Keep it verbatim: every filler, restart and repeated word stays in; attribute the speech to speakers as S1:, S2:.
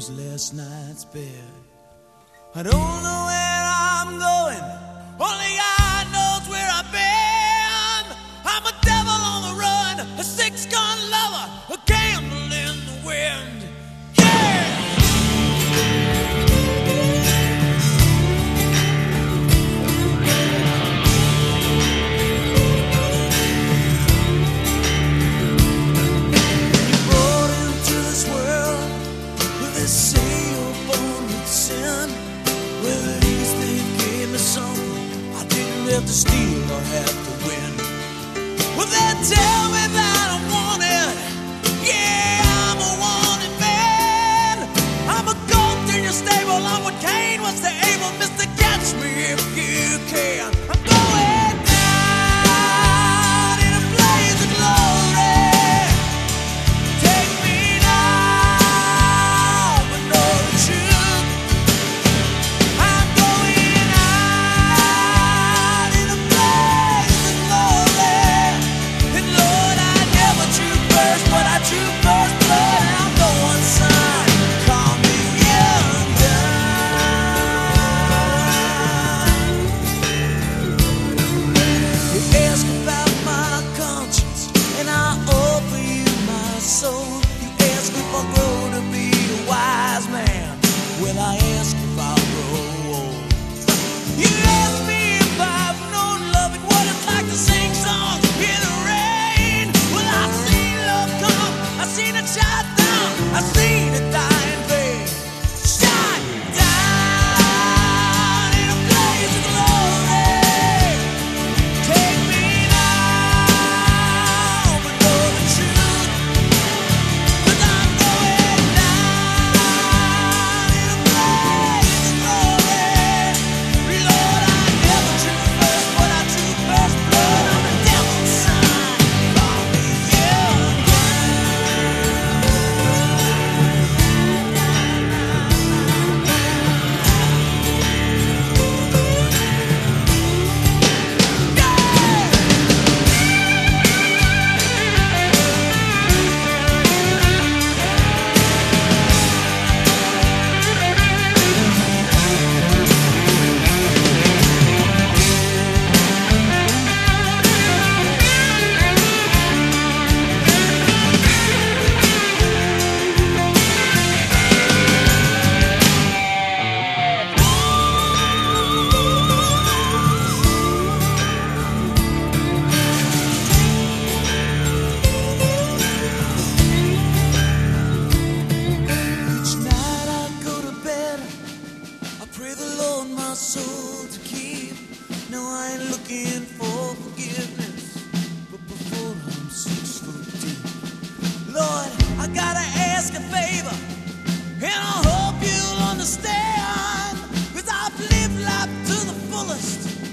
S1: was last night's bed. I don't know where I'm going, only God knows where I've been. I'm a devil on the run, a six-gun lover, a candle in the wind. To steal or have to win. Well, they tell me that I'm wanted. Yeah, I'm a wanted man. I'm a goat in your stable. I'm what Cain was to Abel. Mister, catch me if you can. I'm going down in a blaze of glory. Take me now, but know the truth. I'm going out. But I drew first blood, I'm no one's son. Call me young gun. You ask about my conscience, and I offer you my soul. You ask if I'll grow to be a wise man. Well, I ask if I'll grow old. You ask me if I've known love and what it's like to sing songs in the rain. Well, I see I seen it shot down, I seen it die in vain. Shot down in a blaze of glory. Take me now, but know the truth. 'Cause I'm going down in a blaze of glory. Lord, I never drew first, but I drew first blood. I'm the devil's son. Call me young. Understand, 'cause I've lived life to the fullest.